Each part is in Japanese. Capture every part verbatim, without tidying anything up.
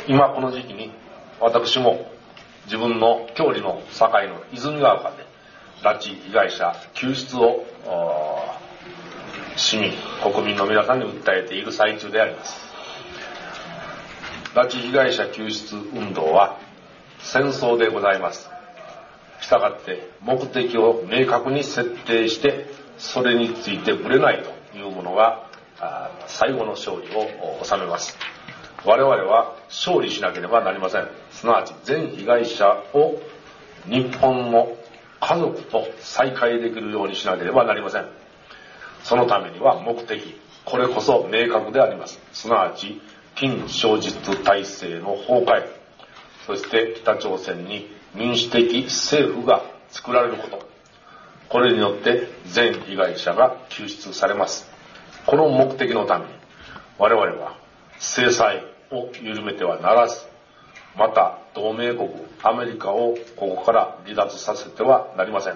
今この時期に私も自分の郷里の堺の泉ヶ丘で拉致被害者救出を市民国民の皆さんに訴えている最中であります。拉致被害者救出運動は戦争でございます。したがって目的を明確に設定してそれについてぶれないというものが最後の勝利を収めます。我々は勝利しなければなりません。すなわち全被害者を日本の家族と再会できるようにしなければなりません。そのためには目的、これこそ明確であります。すなわち金正日体制の崩壊、そして北朝鮮に民主的政府が作られること、これによって全被害者が救出されます。この目的のために我々は制裁を緩めてはならず、また同盟国アメリカをここから離脱させてはなりません。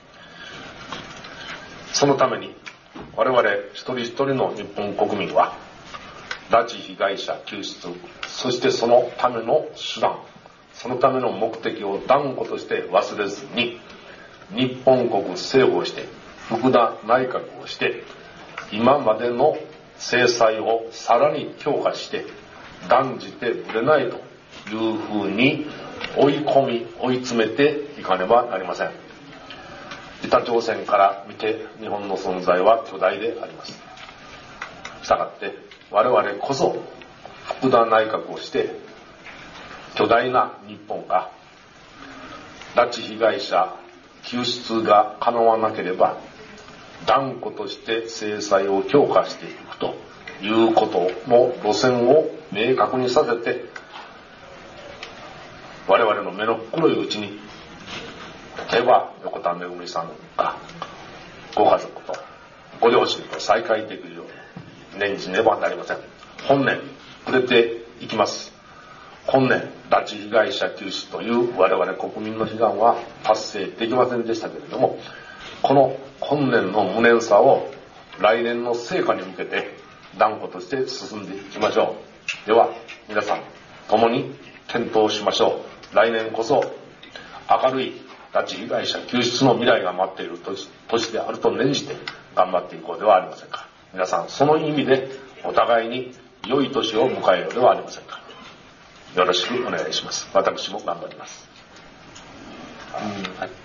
そのために我々一人一人の日本国民は拉致被害者救出、そしてそのための手段、そのための目的を断固として忘れずに、日本国政府をして福田内閣をして今までの制裁をさらに強化して断じてぶれないというふうに追い込み追い詰めていかねばなりません。北朝鮮から見て日本の存在は巨大であります。したがって我々こそ福田内閣をして巨大な日本が拉致被害者救出が叶わなければ断固として制裁を強化していくということの路線を明確にさせて、我々の目の黒いうちに、例えば横田めぐみさんがご家族とご両親と再会できるように念じねばなりません。本年暮れていきます。本年拉致被害者救出という我々国民の悲願は達成できませんでしたけれども、この本年の無念さを来年の成果に向けて断固として進んでいきましょう。では皆さん共に検討しましょう。来年こそ明るい拉致被害者救出の未来が待っている年であると念じて頑張っていこうではありませんか。皆さんその意味でお互いに良い年を迎えようではありませんか。よろしくお願いします。私も頑張ります。うん、はい。